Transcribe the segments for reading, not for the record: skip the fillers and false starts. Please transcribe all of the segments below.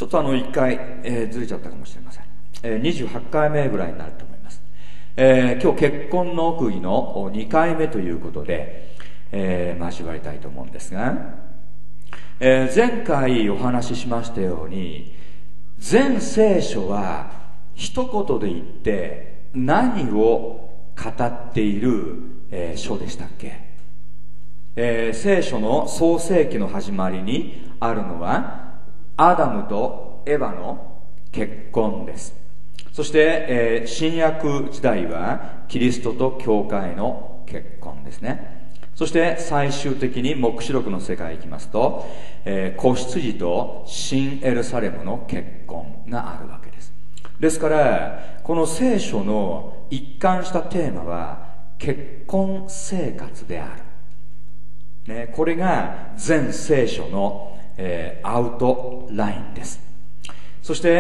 ちょっと一回、ずれちゃったかもしれません。28回目ぐらいになると思います。今日結婚の奥義の2回目ということで、交わりたいと思うんですが、前回お話ししましたように、全聖書は一言で言って何を語っている、書でしたっけ？聖書の創世記の始まりにあるのはアダムとエヴァの結婚です。そして、新約時代はキリストと教会の結婚ですね。そして最終的に黙示録の世界へ行きますと、子羊と新エルサレムの結婚があるわけです。ですからこの聖書の一貫したテーマは結婚生活である、ね、これが全聖書の、アウトラインです。そして、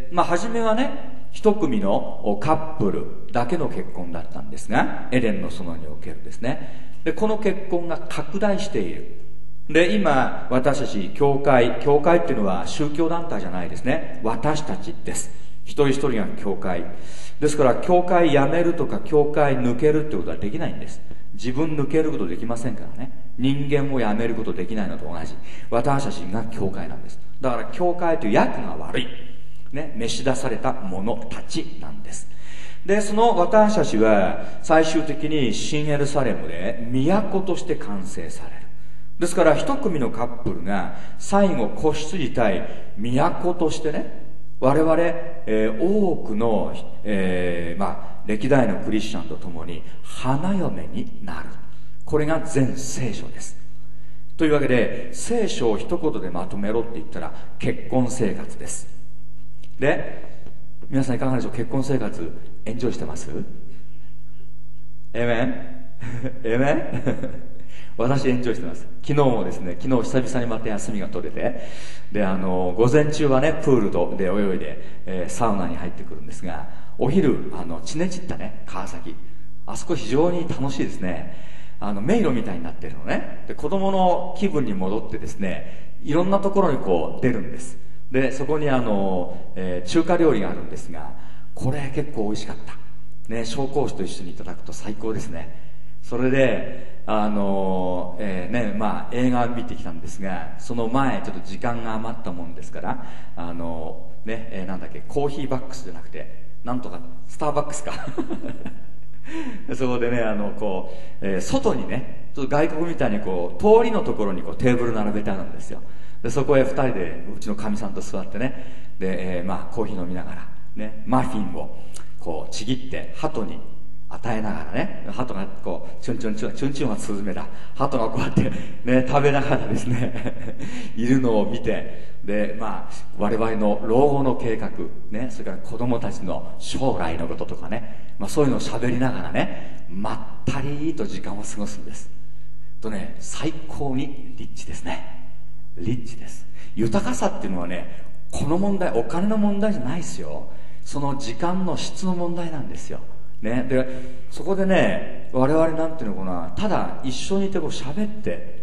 初めはね一組のカップルだけの結婚だったんですが、エデンの園におけるですね。でこの結婚が拡大している。で今私たち教会っていうのは宗教団体じゃないですね。私たちです。一人一人が教会ですから、教会辞めるとか教会抜けるってことはできないんです。自分抜けることできませんからね。人間を辞めることできないのと同じ。私たちが教会なんです。だから教会という訳が悪いね、召し出された者たちなんです。でその私たちは最終的に新エルサレムで都として完成される。ですから一組のカップルが最後子羊対都としてね、我々、多くの、歴代のクリスチャンと共に花嫁になる。これが全聖書です。というわけで聖書を一言でまとめろって言ったら結婚生活です。で皆さんいかがでしょう？結婚生活エンジョイしてます？エメンエメン私エンジョイしてます。昨日もですね、昨日久々にまた休みが取れて、で午前中はねプールで泳いで、サウナに入ってくるんですが、お昼チネチッタね、川崎、あそこ非常に楽しいですね。迷路みたいになってるのね。で子供の気分に戻ってですね、いろんなところにこう出るんです。でそこに中華料理があるんですが、これ結構美味しかったね。紹興酒と一緒にいただくと最高ですね。それで映画を見てきたんですが、その前ちょっと時間が余ったもんですからなんだっけ、コーヒーバックスじゃなくてなんとかスターバックスかそこでね外にね、ちょっと外国みたいにこう通りのところにこうテーブル並べてあるんですよ。でそこへ2人でうちのかみさんと座ってね、で、コーヒー飲みながらね、マフィンをこうちぎって鳩に与えながらね、鳩がこうチュンチュンチュンチュンチュンはスズメだ、鳩がこうやってね食べながらですねいるのを見て、で我々の老後の計画ね、それから子供たちの将来のこととかね、そういうのを喋りながらね、まったりと時間を過ごすんですとね、最高にリッチですね。リッチです。豊かさっていうのはね、この問題、お金の問題じゃないですよ。その時間の質の問題なんですよ、ね、でそこでね、我々なんていうのかな、ただ一緒にいてこう喋って、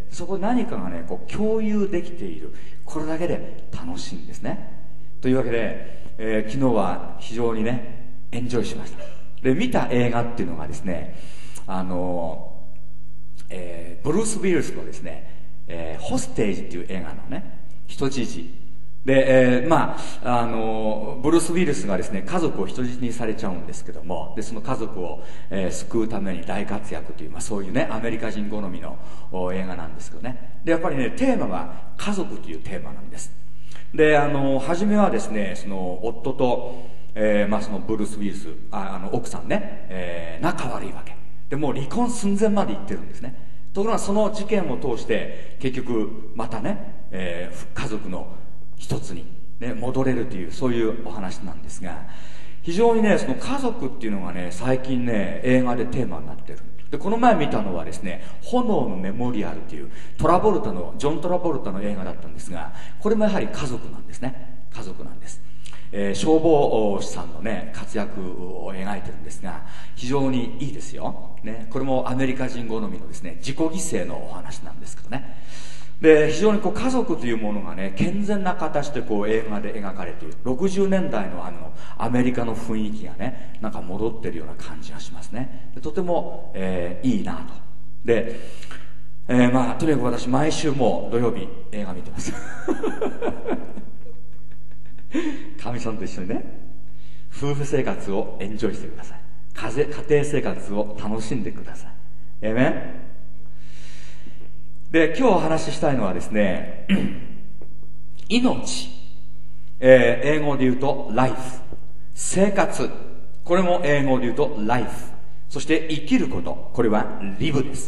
そこで何かがねこう共有できている、これだけで楽しいんですね。というわけで、昨日は非常にねエンジョイしました。で見た映画っていうのがですね、ブルース・ウィルスのですね、ホステージっていう映画のね、人質で、ブルース・ウィルスがですね、家族を人質にされちゃうんですけども、でその家族を、救うために大活躍という、そういうねアメリカ人好みの映画なんですけどね。でやっぱりねテーマは家族というテーマなんです。で初めはですね、その夫と、そのブルース・ウィルス奥さんね、仲悪いわけで、もう離婚寸前まで行ってるんですね。ところがその事件を通して結局またね、家族の一つに、ね、戻れるという、そういうお話なんですが、非常にねその家族っていうのがね最近ね映画でテーマになってる。でこの前見たのはですね、炎のメモリアルというジョン・トラボルタの映画だったんですが、これもやはり家族なんですね。家族なんです。消防士さんのね活躍を描いてるんですが、非常にいいですよ、ね、これもアメリカ人好みのですね自己犠牲のお話なんですけどね。 で非常に家族というものがね健全な形で映画で描かれている60年代のアメリカの雰囲気がねなんか戻ってるような感じがしますね。でとても、いいなと。で、とにかく私毎週もう土曜日映画見てますかみさんと一緒にね夫婦生活をエンジョイしてください。家庭生活を楽しんでください。エーメン。で今日お話ししたいのはですね命、英語で言うと life、 生活、これも英語で言うと life、 そして生きること、これは live です。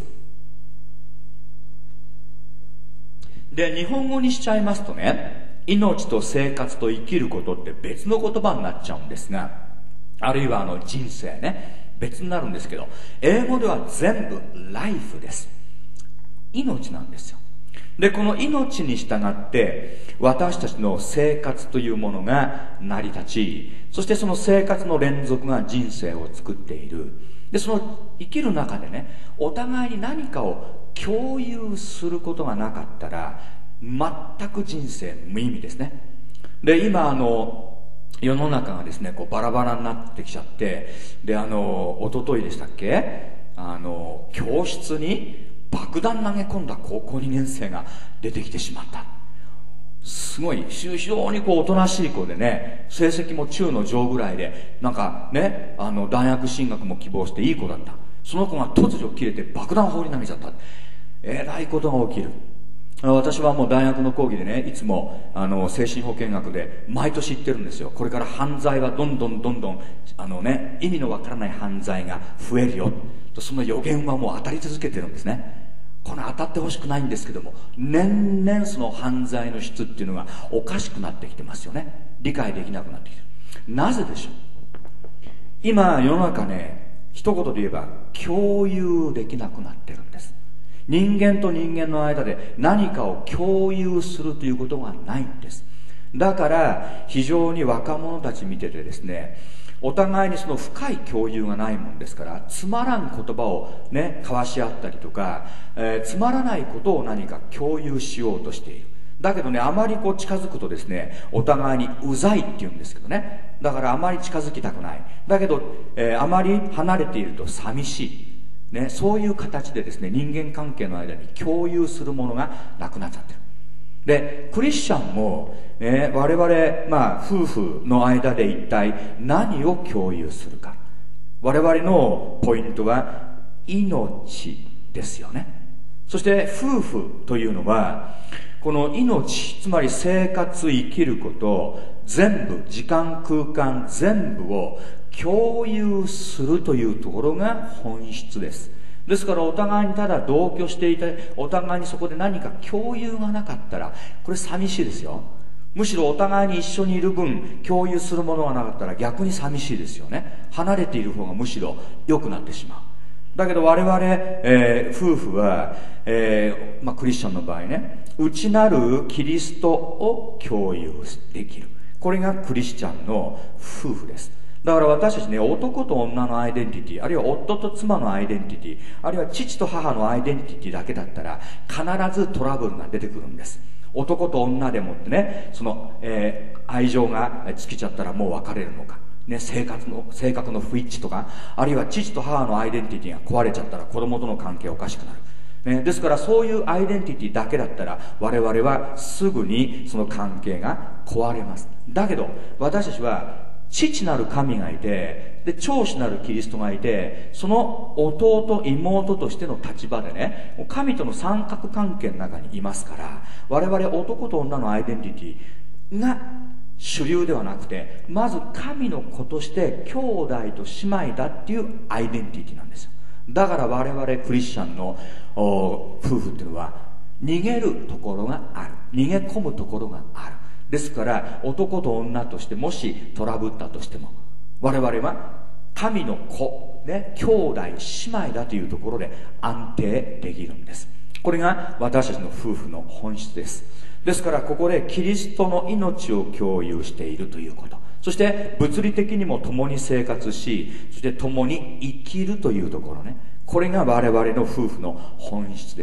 で日本語にしちゃいますとね命と生活と生きることって別の言葉になっちゃうんですが、あるいは人生ね別になるんですけど、英語では全部 life です。命なんですよ。でこの命に従って私たちの生活というものが成り立ち、そしてその生活の連続が人生を作っている。でその生きる中でねお互いに何かを共有することがなかったら全く人生無意味ですね。で今世の中がですねバラバラになってきちゃって、で一昨日でしたっけ教室に爆弾投げ込んだ高校2年生が出てきてしまった。すごい非常におとなしい子でね、成績も中の上ぐらいで、なんかね大学進学も希望していい子だった。その子が突如切れて爆弾放り投げちゃった。えらいことが起きる。私はもう大学の講義でねいつも精神保健学で毎年言ってるんですよ。これから犯罪はどんどん意味のわからない犯罪が増えるよと、その予言はもう当たり続けてるんですね。これ当たってほしくないんですけども、年々その犯罪の質っていうのがおかしくなってきてますよね。理解できなくなってきてる。なぜでしょう。今世の中ね一言で言えば共有できなくなってるんです。人間と人間の間で何かを共有するということがないんです。だから非常に若者たち見ててですね、お互いにその深い共有がないもんですから、つまらん言葉をね交わし合ったりとか、つまらないことを何か共有しようとしている。だけどねあまり近づくとですねお互いにうざいって言うんですけどね、だからあまり近づきたくない。だけど、あまり離れていると寂しいね、そういう形でですね人間関係の間に共有するものがなくなっちゃってる。でクリスチャンも、我々、夫婦の間で一体何を共有するか。我々のポイントは命ですよね。そして夫婦というのはこの命、つまり生活、生きること全部、時間空間全部を共有するというところが本質です。ですからお互いにただ同居していてお互いにそこで何か共有がなかったらこれ寂しいですよ。むしろお互いに一緒にいる分共有するものがなかったら逆に寂しいですよね。離れている方がむしろ良くなってしまう。だけど我々、夫婦は、クリスチャンの場合ね内なるキリストを共有できる。これがクリスチャンの夫婦です。だから私たちね男と女のアイデンティティ、あるいは夫と妻のアイデンティティ、あるいは父と母のアイデンティティだけだったら必ずトラブルが出てくるんです。男と女でもってねその、愛情が尽きちゃったらもう別れるのか、ね、性格の不一致とか、あるいは父と母のアイデンティティが壊れちゃったら子供との関係おかしくなる、ね、ですからそういうアイデンティティだけだったら我々はすぐにその関係が壊れます。だけど私たちは父なる神がいて、で長子なるキリストがいて、その弟妹としての立場でね神との三角関係の中にいますから、我々男と女のアイデンティティが主流ではなくて、まず神の子として兄弟と姉妹だっていうアイデンティティなんですよ。だから我々クリスチャンの夫婦っていうのは逃げるところがある、逃げ込むところがある。ですから男と女としてもしトラブったとしても我々は神の子、ね、兄弟姉妹だというところで安定できるんです。これが私たちの夫婦の本質です。ですからここでキリストの命を共有しているということ、そして物理的にも共に生活し、そして共に生きるというところね、これが我々の夫婦の本質です。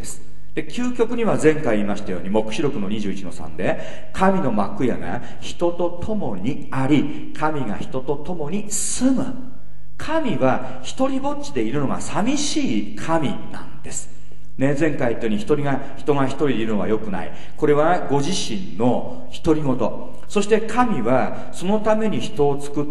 で、究極には前回言いましたように、黙示録の21の3で、神の幕屋が人と共にあり、神が人と共に住む。神は一人ぼっちでいるのが寂しい神なんです。ね、前回言ったように人が一人いるのは良くない。これはご自身の独り言。そして神はそのために人を作って、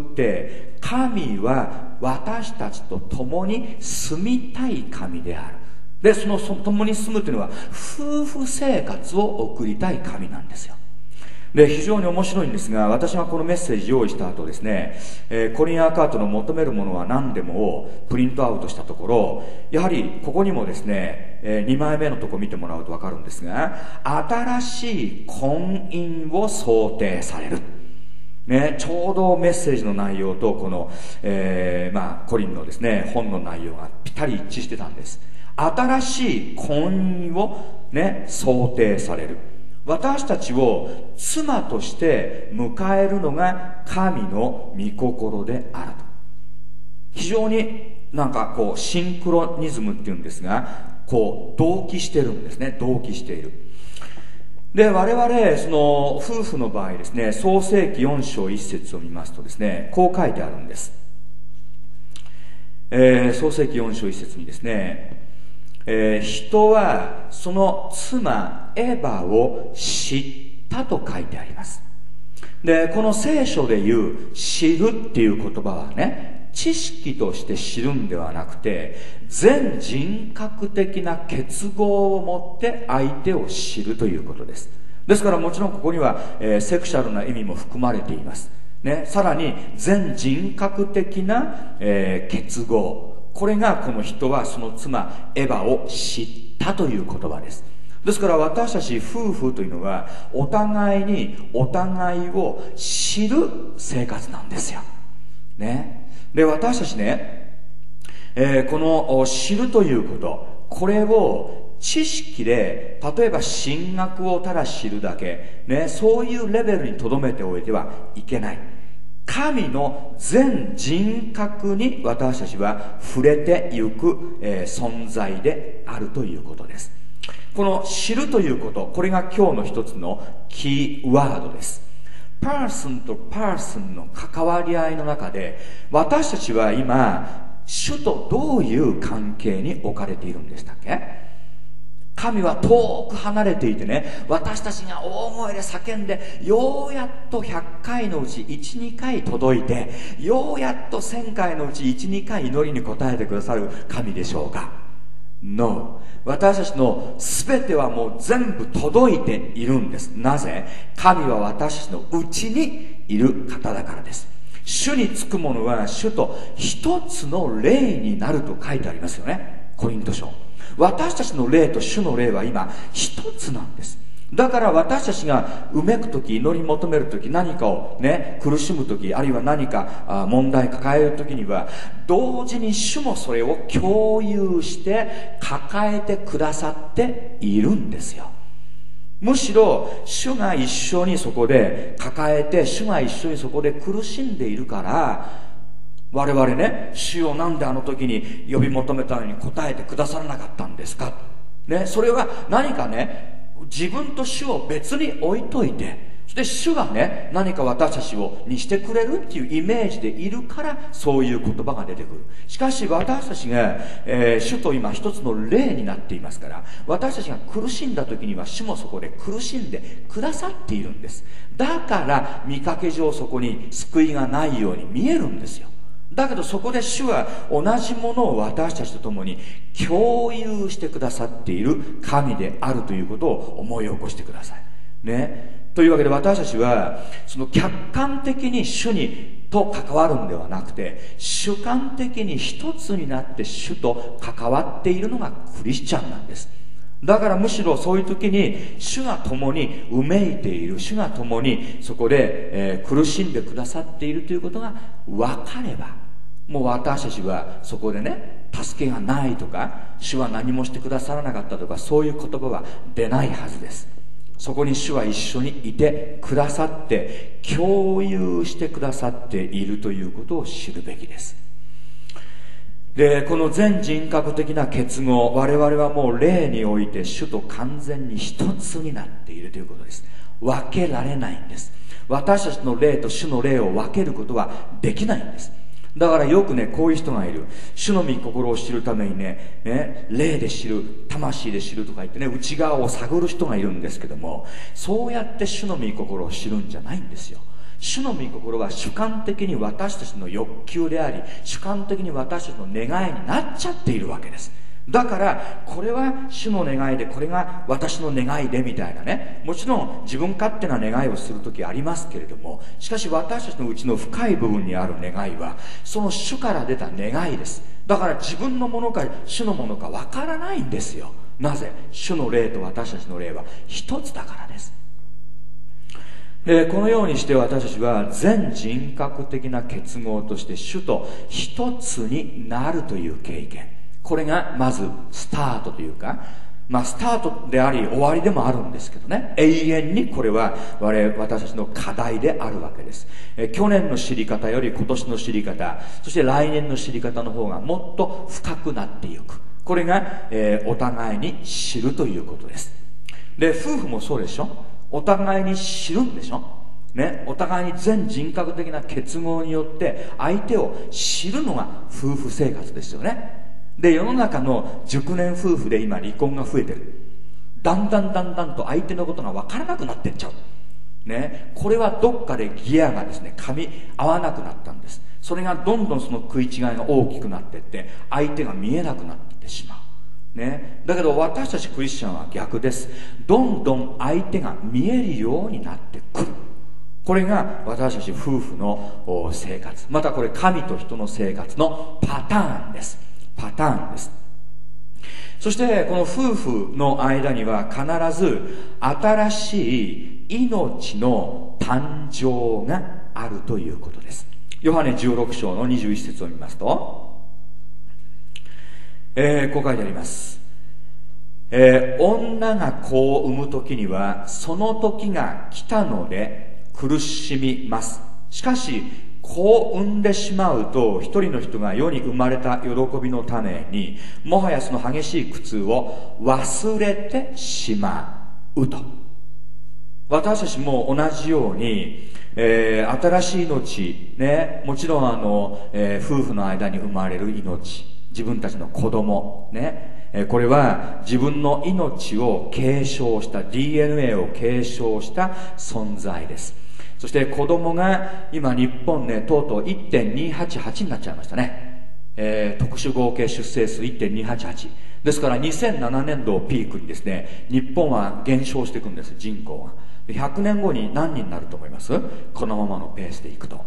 神は私たちと共に住みたい神である。で、その共に住むというのは夫婦生活を送りたい神なんですよ。で、非常に面白いんですが、私がこのメッセージ用意した後ですね、コリン・アーカートの求めるものは何でもをプリントアウトしたところ、やはりここにもですね、2枚目のとこ見てもらうと分かるんですが、新しい婚姻を想定される。ね、ちょうどメッセージの内容とこの、コリンのですね、本の内容がぴったり一致してたんです。新しい婚姻をね、想定される。私たちを妻として迎えるのが神の御心であると。非常になんかこうシンクロニズムっていうんですが、こう同期してるんですね。同期している。で、我々その夫婦の場合ですね、創世記4章1節を見ますとですね、こう書いてあるんです。創世記4章1節にですね、人はその妻エバを知ったと書いてあります。で、この聖書で言う知るっていう言葉はね、知識として知るんではなくて、全人格的な結合を持って相手を知るということです。ですからもちろんここには、セクシャルな意味も含まれていますね。さらに全人格的な、結合、これがこの人はその妻エバを知ったという言葉です。ですから私たち夫婦というのはお互いにお互いを知る生活なんですよ、ね。で、私たちね、この知るということ、これを知識で、例えば神学をただ知るだけ、ね、そういうレベルにとどめておいてはいけない。神の全人格に私たちは触れてゆく、存在であるということです。この知るということ、これが今日の一つのキーワードです。パーソンとパーソンの関わり合いの中で、私たちは今主とどういう関係に置かれているんでしたっけ？神は遠く離れていてね、私たちが大声で叫んで、ようやっと100回のうち 1,2 回届いて、ようやっと1000回のうち 1,2 回祈りに応えてくださる神でしょうか？ No。 私たちの全てはもう全部届いているんです。なぜ？神は私たちのうちにいる方だからです。主につくものは主と一つの霊になると書いてありますよね、コリント書。私たちの霊と主の霊は今一つなんです。だから私たちがうめくとき、祈り求めるとき、何かをね、苦しむとき、あるいは何か問題抱えるときには、同時に主もそれを共有して抱えてくださっているんですよ。むしろ主が一緒にそこで抱えて、主が一緒にそこで苦しんでいるから、我々ね、主よなんであの時に呼び求めたのに答えてくださらなかったんですか、ね、それは何かね、自分と主を別に置いといて、そして主がね、何か私たちにしてくれるっていうイメージでいるから、そういう言葉が出てくる。しかし私たちが、主と今一つの霊になっていますから、私たちが苦しんだ時には主もそこで苦しんでくださっているんです。だから見かけ上そこに救いがないように見えるんですよ。だけどそこで主は同じものを私たちと共に共有してくださっている神であるということを思い起こしてくださいね。というわけで私たちはその客観的に主にと関わるんではなくて、主観的に一つになって主と関わっているのがクリスチャンなんです。だからむしろそういう時に主が共にうめいている、主が共にそこで、苦しんでくださっているということが分かれば、もう私たちはそこでね、助けがないとか、主は何もしてくださらなかったとか、そういう言葉は出ないはずです。そこに主は一緒にいてくださって、共有してくださっているということを知るべきです。 で、この全人格的な結合、我々はもう霊において主と完全に一つになっているということです。分けられないんです。私たちの霊と主の霊を分けることはできないんです。だからよくね、こういう人がいる。主の御心を知るためにね、霊で知る、魂で知るとか言ってね、内側を探る人がいるんですけども、そうやって主の御心を知るんじゃないんですよ。主の御心は主観的に私たちの欲求であり、主観的に私たちの願いになっちゃっているわけです。だからこれは主の願いで、これが私の願いでみたいなね、もちろん自分勝手な願いをするときありますけれども、しかし私たちのうちの深い部分にある願いはその主から出た願いです。だから自分のものか主のものかわからないんですよ。なぜ？主の霊と私たちの霊は一つだからです。で、このようにして私たちは全人格的な結合として主と一つになるという経験、これがまずスタートというか、スタートであり終わりでもあるんですけどね、永遠にこれは私たちの課題であるわけです。去年の知り方より今年の知り方、そして来年の知り方の方がもっと深くなっていく。これが、お互いに知るということです。で、夫婦もそうでしょ。お互いに知るんでしょね、お互いに全人格的な結合によって相手を知るのが夫婦生活ですよね。で、世の中の熟年夫婦で今離婚が増えてる。だんだんと相手のことが分からなくなっていっちゃう、ね、これはどっかでギアがですね噛み合わなくなったんです。それがどんどんその食い違いが大きくなっていって相手が見えなくなってしまう、ね、だけど私たちクリスチャンは逆です。どんどん相手が見えるようになってくる。これが私たち夫婦の生活、またこれ神と人の生活のパターンです。そしてこの夫婦の間には必ず新しい命の誕生があるということです。ヨハネ16章の21節を見ますと、こう書いてあります。女が子を産む時にはその時が来たので苦しみます。しかし子を産んでしまうと一人の人が世に生まれた喜びのためにもはやその激しい苦痛を忘れてしまうと。私たちも同じように、新しい命、ね、もちろん夫婦の間に生まれる命、自分たちの子供ね、これは自分の命を継承した DNA を継承した存在です。そして子供が今日本ね、とうとう 1.288 になっちゃいましたね。特殊合計出生数 1.288 ですから2007年度をピークにですね、日本は減少していくんです。人口が100年後に何人になると思います？このままのペースでいくと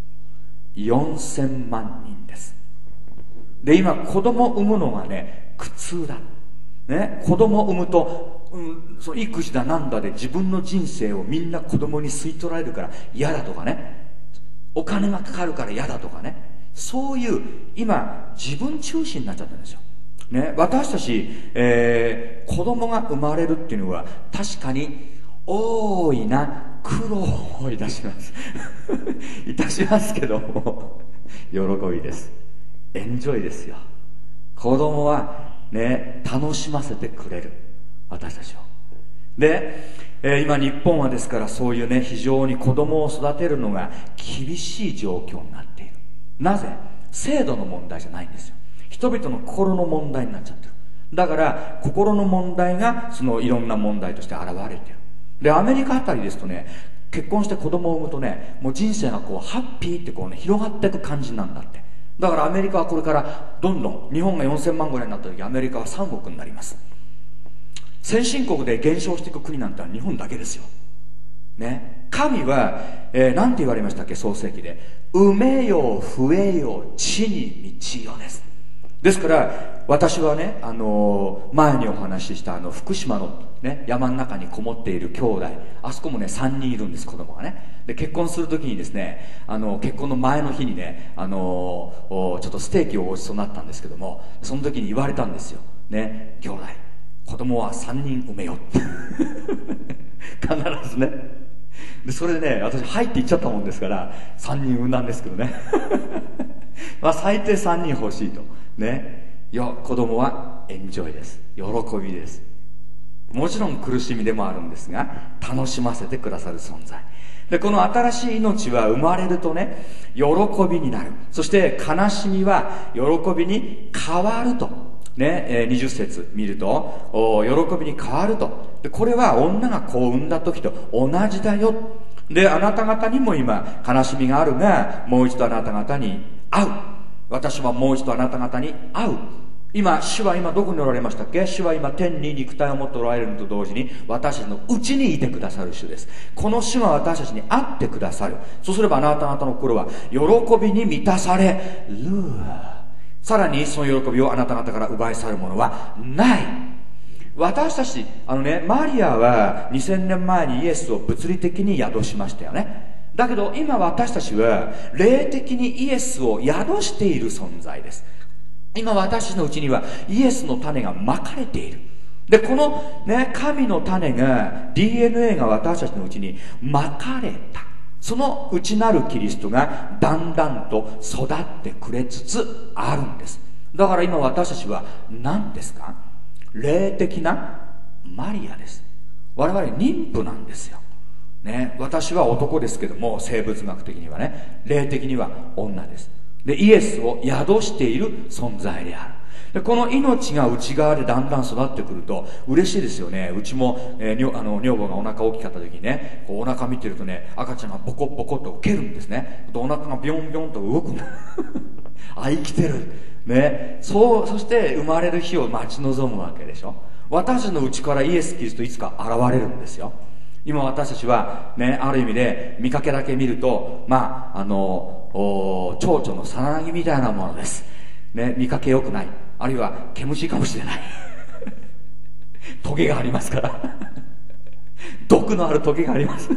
4000万人です。で、今子供を産むのがね苦痛だ、ね、子供を産むとその育児だなんだで自分の人生をみんな子供に吸い取られるから嫌だとかね、お金がかかるから嫌だとかね、そういう今自分中心になっちゃってるんですよ、ね、私たち、子供が生まれるっていうのは確かに大いな苦労をいたしますいたしますけども喜びです。エンジョイですよ。子供はね楽しませてくれる、私たちを。で、今日本はですからそういうね非常に子供を育てるのが厳しい状況になっている。なぜ？制度の問題じゃないんですよ。人々の心の問題になっちゃってる。だから心の問題がそのいろんな問題として現れている。で、アメリカあたりですとね、結婚して子供を産むとね、もう人生がこうハッピーってこうね広がっていく感じなんだって。だからアメリカはこれからどんどん、日本が4000万ぐらいになった時アメリカは3億になります。先進国で減少していく国なんて日本だけですよ、ね、神は、なんて言われましたっけ、創世記で産めよ増えよ地に満ちよです。ですから私はね、前にお話しした福島の、ね、山の中にこもっている兄弟、あそこもね3人いるんです、子供がね。で、結婚するときにですね、結婚の前の日にね、ちょっとステーキをごちそうになったんですけども、その時に言われたんですよ、ね、兄弟子供は3人産めよって必ずね。で、それでね、私入って言っちゃったもんですから3人産んだんですけどねまあ最低3人欲しいと。 ね、子供はエンジョイです。喜びです。もちろん苦しみでもあるんですが、楽しませてくださる存在で、この新しい命は生まれるとね、喜びになる。そして悲しみは喜びに変わるとね、20節見ると喜びに変わると。でこれは女が子を産んだ時と同じだよ。であなた方にも今悲しみがあるが、もう一度あなた方に会う。私はもう一度あなた方に会う。主は今どこにおられましたっけ？主は今天に肉体を持っておられるのと同時に私たちのうちにいてくださる主です。この主が私たちに会ってくださる。そうすればあなた方の心は喜びに満たされる。さらにその喜びをあなた方から奪い去るものはない。私たちマリアは2000年前にイエスを物理的に宿しましたよね。だけど今私たちは霊的にイエスを宿している存在です。今私のうちにはイエスの種がまかれている。でこの神の種が DNA が私たちのうちにまかれた。その内なるキリストがだんだんと育ってくれつつあるんです。だから今私たちは何ですか？霊的なマリアです。我々妊婦なんですよ、私は男ですけども、生物学的には霊的には女です。でイエスを宿している存在である。でこの命が内側でだんだん育ってくると嬉しいですよね。うちも、女房がお腹大きかった時にこうお腹見てると赤ちゃんがボコボコと蹴るんですね。お腹がビョンビョンと動くんだあ、生きてるそして生まれる日を待ち望むわけでしょ。私の内からイエス・キリストいつか現れるんですよ。今私たちはある意味で見かけだけ見ると蝶々のさななぎみたいなものです、見かけよくない。あるいは毛虫かもしれないトゲがありますから毒のあるトゲがあります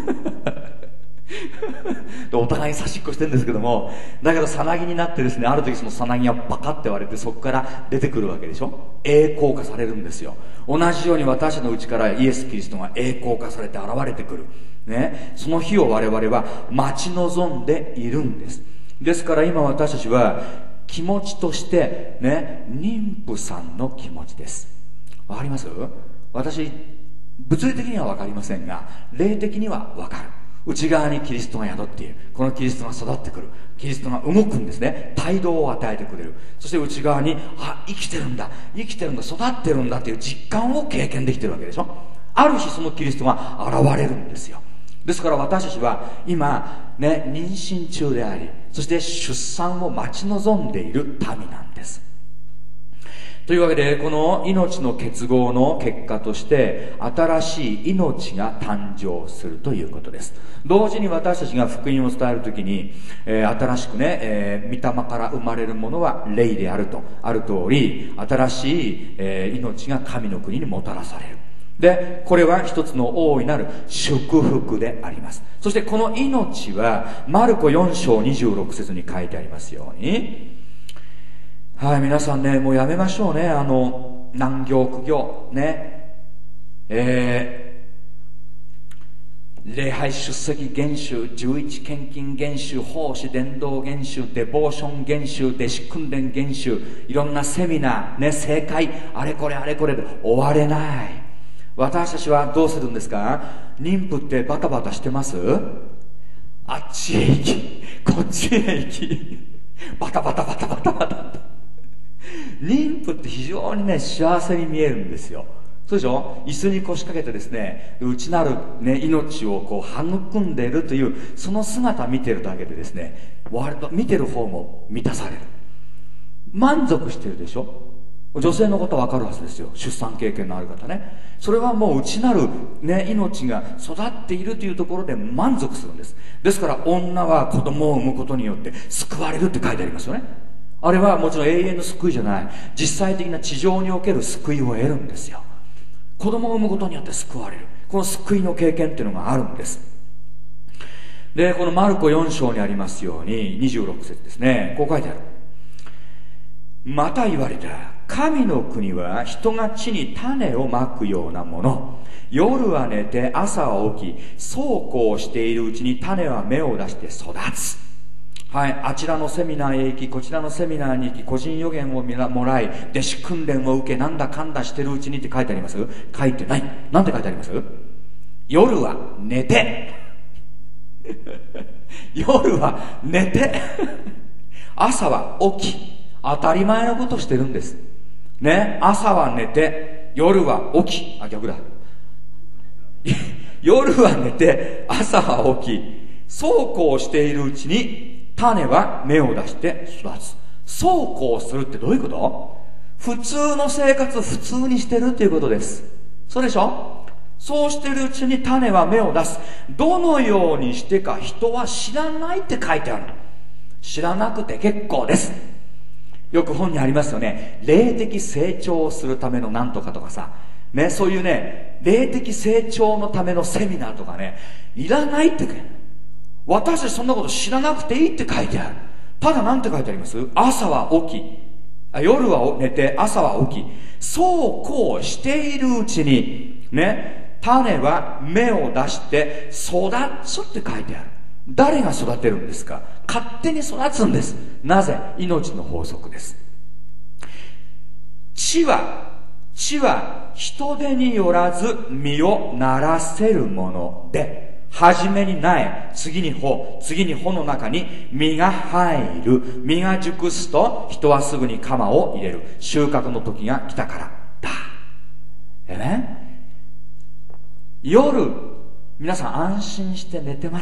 お互いに差しっこしてるんですけども、だけどさなぎになってですね、ある時そのさなぎがバカって割れてそこから出てくるわけでしょ。栄光化されるんですよ。同じように私の内からイエス・キリストが栄光化されて現れてくる、その日を我々は待ち望んでいるんです。ですから今私たちは気持ちとして妊婦さんの気持ちです。わかります？私物理的にはわかりませんが霊的にはわかる。内側にキリストが宿っている。このキリストが育ってくる。キリストが動くんですね。態度を与えてくれる。そして内側に生きてるんだ、育ってるんだっていう実感を経験できてるわけでしょ。ある日そのキリストが現れるんですよ。ですから私たちは今妊娠中であり、そして出産を待ち望んでいる民なんです。というわけでこの命の結合の結果として新しい命が誕生するということです。同時に私たちが福音を伝えるときに、新しく御霊から生まれるものは霊であるとある通り、新しい、命が神の国にもたらされる。でこれは一つの大いなる祝福であります。そしてこの命はマルコ4章26節に書いてありますように、皆さんもうやめましょう難行苦行礼拝出席厳守、11献金厳守、奉仕伝道厳守、デボーション厳守、弟子訓練厳守、いろんなセミナー正解あれこれで終われない。私たちはどうするんですか？妊婦ってバタバタしてます？あっちへ行きこっちへ行きバタバタ妊婦って非常に幸せに見えるんですよ。そうでしょ。椅子に腰掛けてですね、内なる命をこう育んでいるというその姿見てるだけでですね、割と見てる方も満たされる。満足してるでしょ。女性のことは分かるはずですよ。出産経験のある方それはもう内なる命が育っているというところで満足するんです。ですから女は子供を産むことによって救われるって書いてありますよね。あれはもちろん永遠の救いじゃない、実際的な地上における救いを得るんですよ。子供を産むことによって救われる、この救いの経験っていうのがあるんです。でこのマルコ4章にありますように26節ですね、こう書いてある。また言われた。神の国は人が地に種をまくようなもの。夜は寝て朝は起き、そうこうしているうちに種は芽を出して育つ。 はい、あちらのセミナーへ行き、こちらのセミナーに行き、個人予言をもらい、弟子訓練を受け、なんだかんだしてるうちにって書いてあります？書いてない。なんて書いてあります？夜は寝て夜は寝て朝は起き、当たり前のことしてるんですね。朝は寝て夜は起き、逆だ夜は寝て朝は起き、そうこうしているうちに種は芽を出して育つ。そうこうするってどういうこと？普通の生活普通にしてるっていうことです。そうでしょ？そうしてるうちに種は芽を出す。どのようにしてか人は知らないって書いてある。知らなくて結構です。よく本にありますよね。霊的成長をするためのなんとかとかさ、ね、そういうね、霊的成長のためのセミナーとかね、いらないって書いてある。私たちそんなこと知らなくていいって書いてある。ただなんて書いてあります？朝は起き、夜は寝て朝は起き、そうこうしているうちにね、種は芽を出して育つって書いてある。誰が育てるんですか？勝手に育つんです。なぜ？命の法則です。地は人手によらず実をならせるもので、初めに苗、次に穂、次に穂の中に実が入る。実が熟すと人はすぐに鎌を入れる。収穫の時が来たからだ。夜、皆さん安心して寝てます？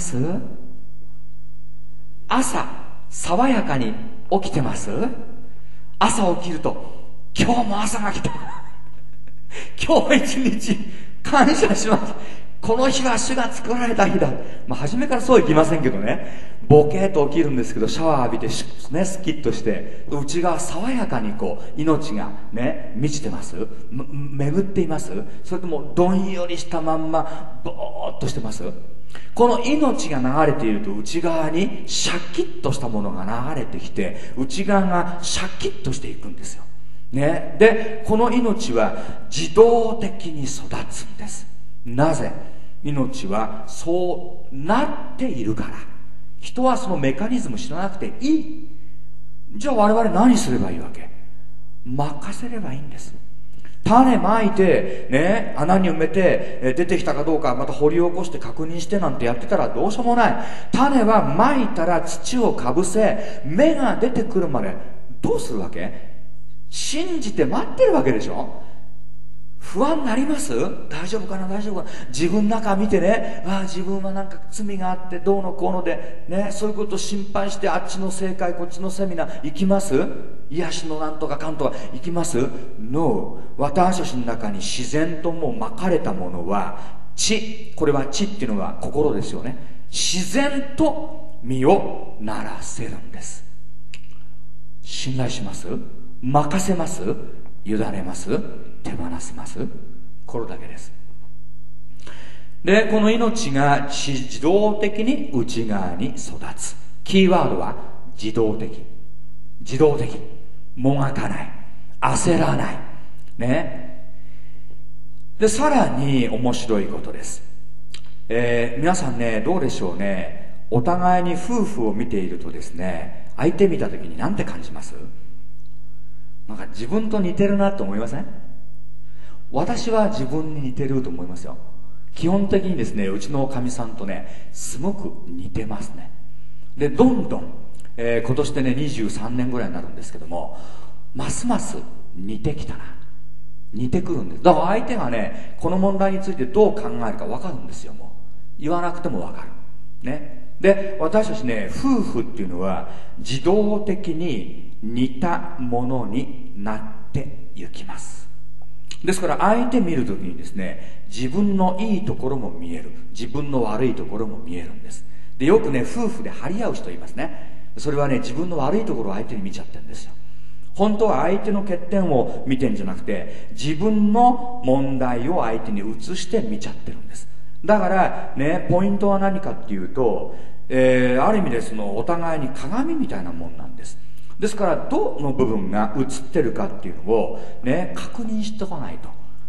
朝、爽やかに起きてます？朝起きると、今日も朝が来た。今日一日感謝します。この日は主が作られた日だ。初めからそういきませんけどね。ボケーっと起きるんですけど、シャワー浴びてスキッとして、内側爽やかに命がね、満ちてます？巡っています？それともどんよりしたまんま、ぼーっとしてます？この命が流れていると内側にシャキッとしたものが流れてきて、内側がシャキッとしていくんですよ。ね。で、この命は自動的に育つんです。なぜ？命はそうなっているから。人はそのメカニズム知らなくていい。じゃあ我々何すればいいわけ？任せればいいんです。種まいて、ね、穴に埋めて、出てきたかどうかまた掘り起こして確認してなんてやってたらどうしようもない。種はまいたら土をかぶせ、芽が出てくるまでどうするわけ？信じて待ってるわけでしょ。不安になります？大丈夫かな大丈夫かな。自分の中見てね、自分はなんか罪があってどうのこうのでね、そういうことを心配してあっちの正解こっちのセミナー行きます？癒しのなんとかかんとか行きます？ No。 私たちの中に自然ともうまかれたものは知、これは知っていうのは心ですよね。自然と身をならせるんです。信頼します？任せます？委ねます？手放せます？これだけです。で、この命が自動的に内側に育つ。キーワードは自動的。自動的。もがかない。焦らない。ね。で、さらに面白いことです。皆さんね、どうでしょうね。お互いに夫婦を見ているとですね、相手見た時に何て感じます？なんか自分と似てるなと思いません？私は自分に似てると思いますよ。基本的にですね、うちのかみさんとね、すごく似てますね。で、どんどん、今年でね、23年ぐらいになるんですけども、ますます似てきたな。似てくるんです。だから相手がね、この問題についてどう考えるか分かるんですよ、もう。言わなくても分かる。ね。で、私たちね、夫婦っていうのは、自動的に似たものになっていきます。ですから相手見るときにですね、自分のいいところも見える、自分の悪いところも見えるんです。で、よくね、夫婦で張り合う人いますね。それはね、自分の悪いところを相手に見ちゃってるんですよ。本当は相手の欠点を見てんじゃなくて、自分の問題を相手に移して見ちゃってるんです。だからね、ポイントは何かっていうと、ある意味でそのお互いに鏡みたいなもんなんです。ですからどの部分が映ってるかっていうのをね、確認しておかないと。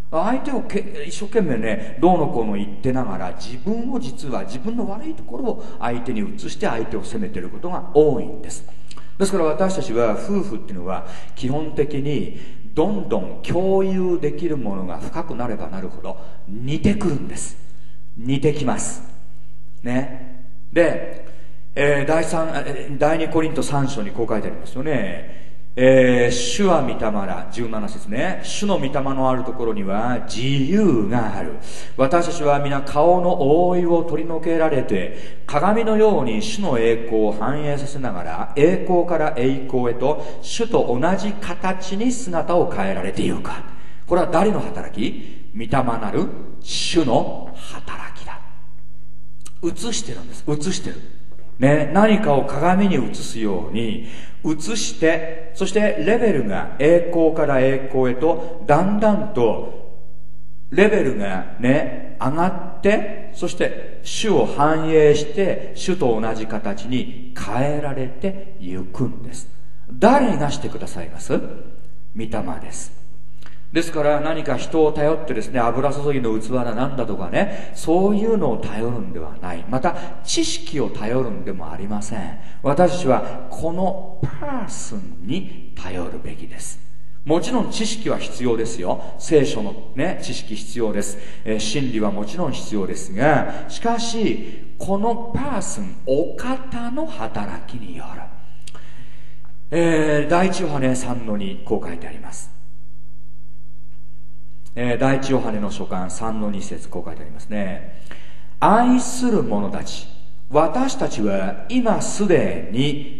相手を一生懸命ねどうのこうの言ってながら、自分を実は自分の悪いところを相手に移して相手を責めていることが多いんです。ですから私たちは夫婦っていうのは基本的にどんどん共有できるものが深くなればなるほど似てくるんです。似てきますね。で、第2コリント3章にこう書いてありますよね。主は御霊ら、17節ね。主の御霊のあるところには自由がある。私たちは皆顔の覆いを取り除けられて、鏡のように主の栄光を反映させながら、栄光から栄光へと主と同じ形に姿を変えられているか。これは誰の働き？御霊なる主の働きだ。映してるんです。映してるね、何かを鏡に映すように映して、そしてレベルが栄光から栄光へとだんだんとレベルがね上がって、そして主を反映して主と同じ形に変えられていくんです。誰がしてくださいます？御霊です。ですから何か人を頼ってですね、油注ぎの器だなんだとかね、そういうのを頼るんではない。また知識を頼るんでもありません。私たちはこのパーソンに頼るべきです。もちろん知識は必要ですよ。聖書のね知識必要です。真理はもちろん必要ですが、しかしこのパーソン、お方の働きによる、第一ヨハネ 3-2 こう書いてあります。第一ヨハネの書簡 3-2 節、こう書いてありますね。愛する者たち、私たちは今すで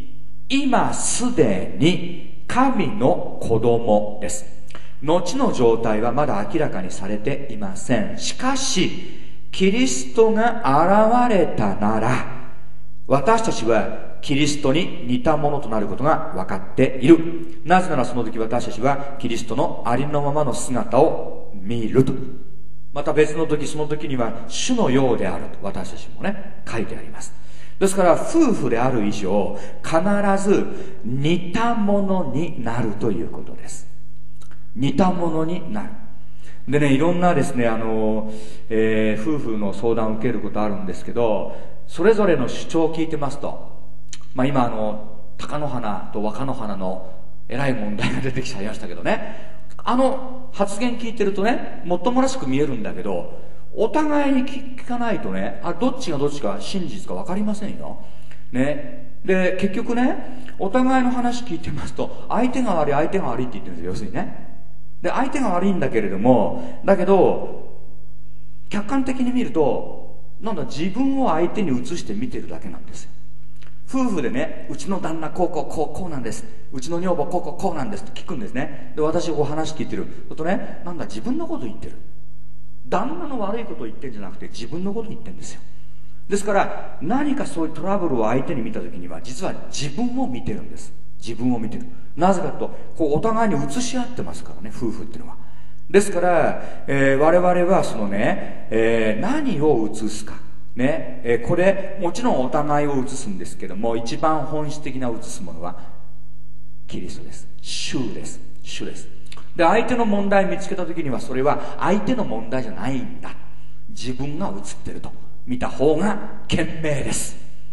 に神の子供です。後の状態はまだ明らかにされていません。しかしキリストが現れたなら、私たちはキリストに似たものとなることが分かっている。なぜならその時私たちはキリストのありのままの姿を見ると。また別の時、その時には主のようであると私たちもね書いてあります。ですから夫婦である以上必ず似たものになるということです。似たものになる。でね、いろんなですね夫婦の相談を受けることあるんですけど、それぞれの主張を聞いてますと、今貴乃花と若乃花のえらい問題が出てきちゃいましたけどね、発言聞いてるとねもっともらしく見えるんだけど、お互いに聞かないとね、どっちがどっちか真実か分かりませんよ、ね、で結局ねお互いの話聞いてますと、相手が悪いって言ってるんですよ。要するにね、で相手が悪いんだけれども、だけど客観的に見るとなんだ、自分を相手に移して見てるだけなんですよ。夫婦でね、うちの旦那こうなんです、うちの女房こうなんですって聞くんですね。で私こう話聞いてるとね、なんだ自分のこと言ってる、旦那の悪いことを言ってるんじゃなくて自分のことを言ってるんですよ。ですから何かそういうトラブルを相手に見た時には実は自分を見てるんです。自分を見てる。なぜかとお互いに映し合ってますからね、夫婦っていうのは。ですから、我々はそのね、何を映すかね、これもちろんお互いを映すんですけども、一番本質的な映すものはキリストです。主です。で相手の問題を見つけた時にはそれは相手の問題じゃないんだ、自分が映ってると見た方が賢明です。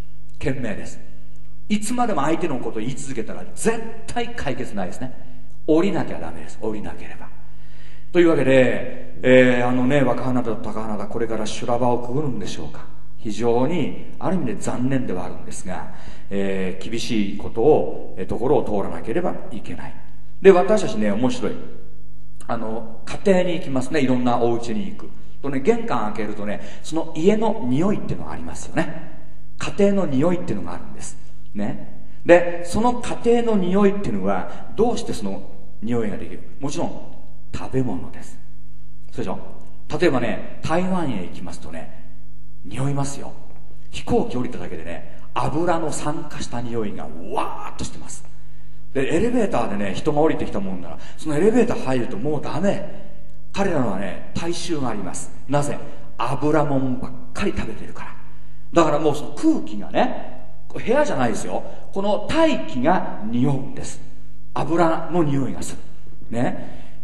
いつまでも相手のことを言い続けたら絶対解決ないですね。降りなきゃダメです。降りなければ。というわけで、若花田と高花田これから修羅場をくぐるんでしょうか。非常にある意味で残念ではあるんですが、厳しいところを通らなければいけない。で私たちね、面白い家庭に行きますね。いろんなお家に行くとね、玄関開けるとね、その家の匂いっていうのがありますよね。家庭の匂いっていうのがあるんですね。でその家庭の匂いっていうのはどうしてその匂いができる？もちろん食べ物です。そうでしょ。例えばね、台湾へ行きますとね、匂いますよ。飛行機降りただけでね、油の酸化した匂いがわーっとしてます。でエレベーターでね、人が降りてきたもんなら、そのエレベーター入るともうダメ。彼らはね、体臭があります。なぜ？油もんばっかり食べてるから。だからもうその空気がね、部屋じゃないですよ、この大気が匂うんです。油の匂いがするね。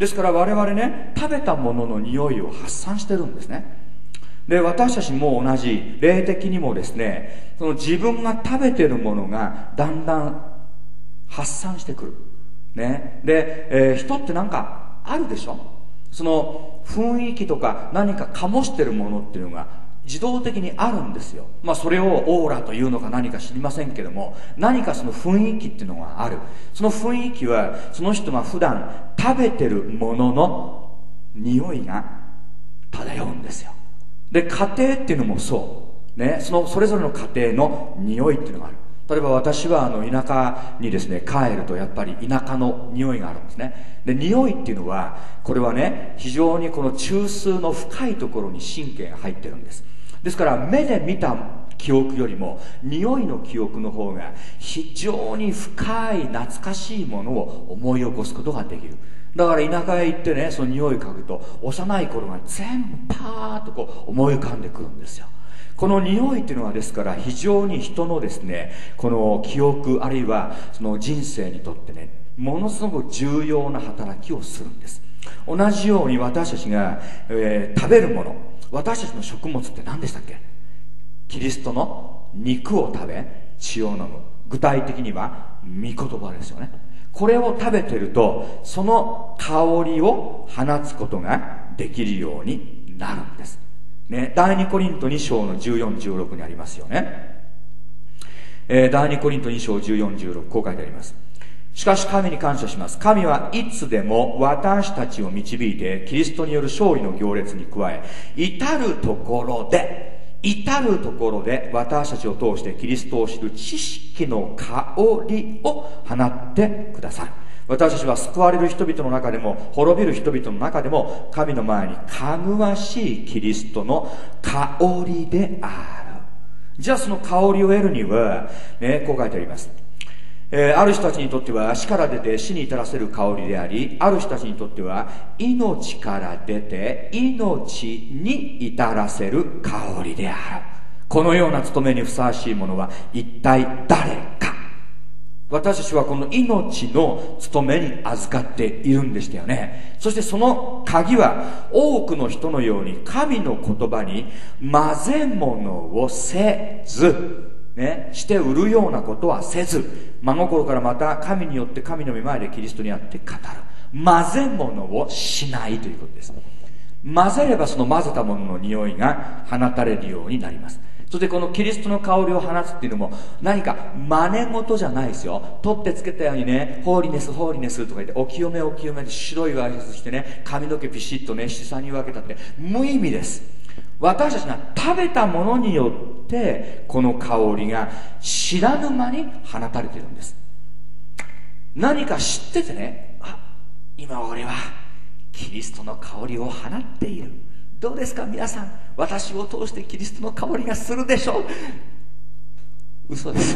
ですから我々ね、食べたものの匂いを発散してるんですね。で、私たちも同じ、霊的にもですね、その自分が食べてるものがだんだん発散してくる。ね。で、人ってなんかあるでしょ？その雰囲気とか何か醸してるものっていうのが自動的にあるんですよ。まあそれをオーラというのか何か知りませんけども、何かその雰囲気っていうのがある。その雰囲気はその人が普段食べてるものの匂いが漂うんですよ。で、家庭っていうのもそうね、それぞれの家庭の匂いっていうのがある。例えば私は田舎にですね帰るとやっぱり田舎の匂いがあるんですね。で、匂いっていうのはこれはね、非常にこの中枢の深いところに神経が入ってるんです。ですから目で見た記憶よりも匂いの記憶の方が非常に深い懐かしいものを思い起こすことができる。だから田舎へ行ってね、その匂い嗅ぐと幼い頃が全部パーッとこう思い浮かんでくるんですよ。この匂いっていうのはですから非常に人のですね、この記憶あるいはその人生にとってね、ものすごく重要な働きをするんです。同じように私たちが、食べるもの、私たちの食物って何でしたっけ？キリストの肉を食べ血を飲む。具体的には御言葉ですよね。これを食べてるとその香りを放つことができるようになるんですね。第2コリント2章の14、16にありますよね。第2コリント2章14、16、こう書いてあります。しかし神に感謝します。神はいつでも私たちを導いてキリストによる勝利の行列に加え、至るところで私たちを通してキリストを知る知識の香りを放ってください。私たちは救われる人々の中でも滅びる人々の中でも神の前にかぐわしいキリストの香りである。じゃあその香りを得るには、ね、こう書いてあります。ある人たちにとっては死から出て死に至らせる香りであり、ある人たちにとっては命から出て命に至らせる香りである。このような務めにふさわしいものは一体誰か。私たちはこの命の務めに預かっているんでしたよね。そしてその鍵は多くの人のように神の言葉に混ぜ物をせずして売るようなことはせず、真心からまた神によって神の御前でキリストにあって語る。混ぜ物をしないということです。混ぜればその混ぜたものの匂いが放たれるようになります。そしてこのキリストの香りを放つっていうのも何か真似事じゃないですよ。取ってつけたようにね、ホーリネスホーリネスとか言ってお清めお清めで白いワイシャツしてね、髪の毛ピシッとね七三に分けたって無意味です。私たちが食べたものによってこの香りが知らぬ間に放たれているんです。何か知っててね、今俺はキリストの香りを放っている。どうですか皆さん、私を通してキリストの香りがするでしょう。嘘です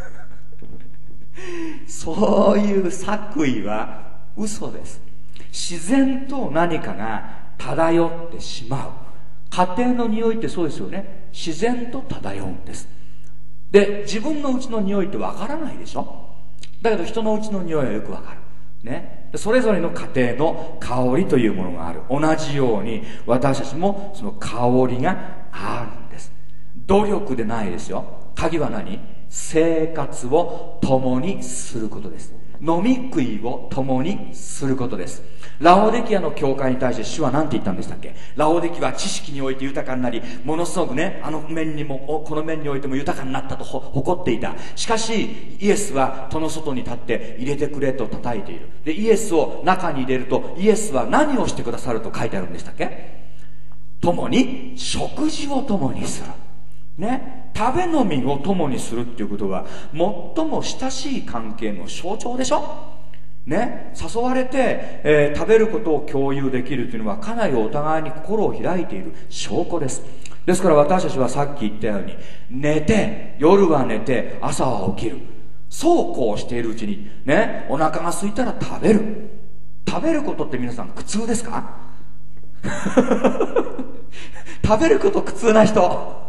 そういう作為は嘘です。自然と何かが漂ってしまう。家庭の匂いってそうですよね。自然と漂うんです。で、自分のうちの匂いってわからないでしょ。だけど人のうちの匂いはよくわかるね。それぞれの家庭の香りというものがある。同じように私たちもその香りがあるんです。努力でないですよ。鍵は何？生活を共にすることです。飲み食いを共にすることです。ラオデキアの教会に対して主は何て言ったんでしたっけ？ラオデキは知識において豊かになり、ものすごくね、あの面にもこの面においても豊かになったと誇っていた。しかしイエスは戸の外に立って入れてくれと叩いている。でイエスを中に入れるとイエスは何をしてくださると書いてあるんでしたっけ？共に食事を共にするね。食べ飲みを共にするっていうことは最も親しい関係の象徴でしょね。誘われて、食べることを共有できるというのはかなりお互いに心を開いている証拠です。ですから私たちはさっき言ったように寝て、夜は寝て朝は起きる、そうこうしているうちにね、お腹が空いたら食べる。食べることって皆さん苦痛ですか食べること苦痛な人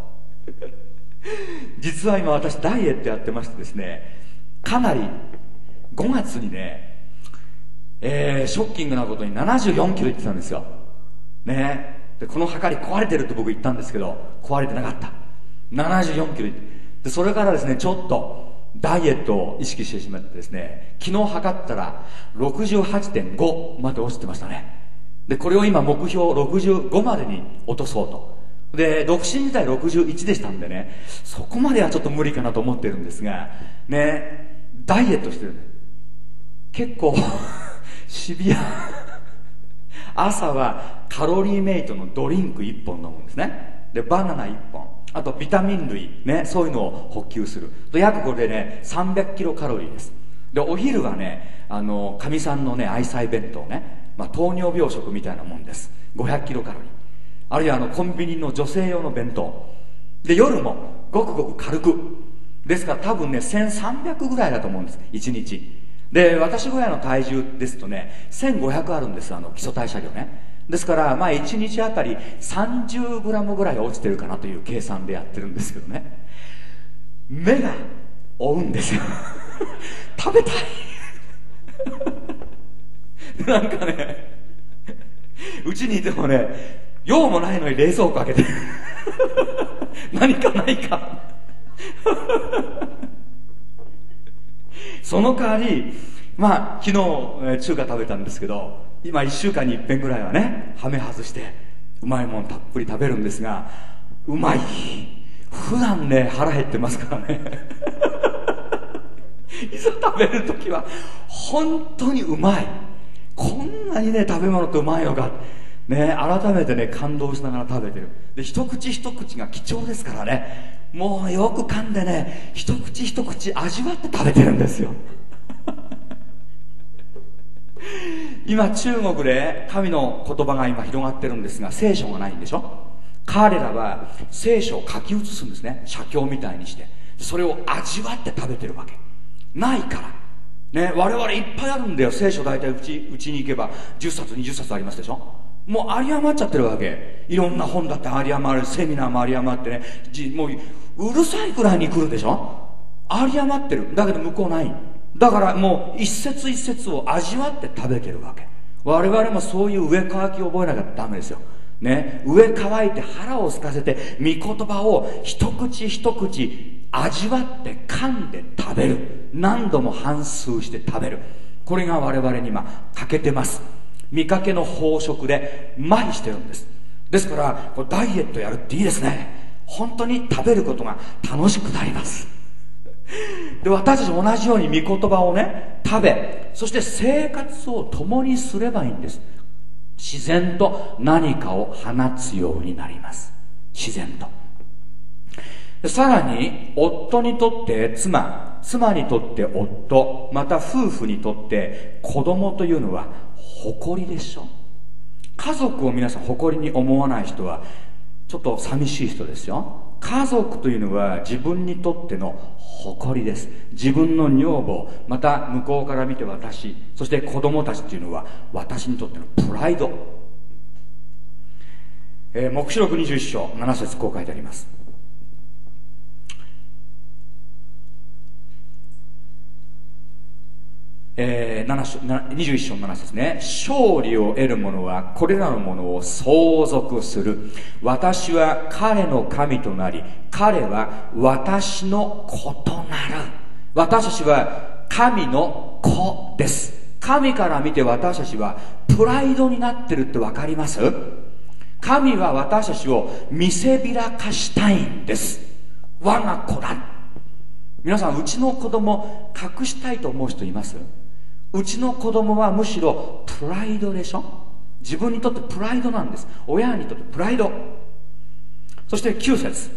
実は今私ダイエットやってましてですね、かなり5月にねショッキングなことに74キロ言ってたんですよ。ね。で、この計り壊れてるって僕言ったんですけど、壊れてなかった。74キロ。で、それからですね、ちょっと、ダイエットを意識してしまってですね、昨日測ったら 68.5 まで落ちてましたね。で、これを今目標65までに落とそうと。で、独身時代61でしたんでね、そこまではちょっと無理かなと思ってるんですが、ね、ダイエットしてるんで。結構、シビア。朝はカロリーメイトのドリンク1本飲むんですね。で、バナナ1本。あとビタミン類、ね、そういうのを補給する。約これでね、300キロカロリーです。で、お昼はね、かみさんのね、愛妻弁当ね、糖尿病食みたいなもんです。500キロカロリー。あるいはコンビニの女性用の弁当。で、夜もごくごく軽く。ですから多分ね、1300ぐらいだと思うんです、1日。で、私ぐらいの体重ですとね、1500あるんです、基礎代謝量ね。ですから、1日あたり30グラムぐらい落ちてるかなという計算でやってるんですけどね。目が追うんですよ。食べたい。なんかね、うちにいてもね、用もないのに冷蔵庫開けて何かないかその代わり、昨日中華食べたんですけど、今1週間に1遍ぐらいはね、ハメ外してうまいもんたっぷり食べるんですが、うまい。普段ね、腹減ってますからねいざ食べるときは本当にうまい。こんなにね、食べ物ってうまいのかね、改めてね、感動しながら食べてる。で、一口一口が貴重ですからね、もうよく噛んでね、一口一口味わって食べてるんですよ今中国で神の言葉が今広がってるんですが、聖書がないんでしょ。彼らは聖書を書き写すんですね、写経みたいにして。それを味わって食べてるわけ。ないからね、我々いっぱいあるんだよ。聖書大体うちに行けば10冊20冊ありますでしょ。もう有り余っちゃってるわけ。いろんな本だって有り余る、セミナーも有り余ってね、もううるさいくらいに来るでしょ。有り余ってる。だけど向こうない。だからもう一節一節を味わって食べてるわけ。我々もそういう上乾きを覚えなきゃダメですよね。上乾いて腹を空かせて御言葉を一口一口味わって噛んで食べる。何度も反芻して食べる。これが我々に今欠けてます。見かけの飽食で麻痺してるんです。ですからダイエットやるっていいですね。本当に食べることが楽しくなりますで、私たち同じように御言葉をね、食べ、そして生活を共にすればいいんです。自然と何かを放つようになります。自然と。さらに夫にとって妻にとって夫、また夫婦にとって子供というのは誇りでしょ。家族を皆さん誇りに思わない人はちょっと寂しい人ですよ。家族というのは自分にとっての誇りです。自分の女房、また向こうから見て私、そして子供たちというのは私にとってのプライド。黙示録21章7節こう書いてあります。21章7節ね。勝利を得る者はこれらのものを相続する。私は彼の神となり、彼は私の子となる。私たちは神の子です。神から見て私たちはプライドになってるってわかります？神は私たちを見せびらかしたいんです。我が子だ。皆さん、うちの子供隠したいと思う人います？うちの子供はむしろプライドでしょ。自分にとってプライドなんです。親にとってプライド。そして9節、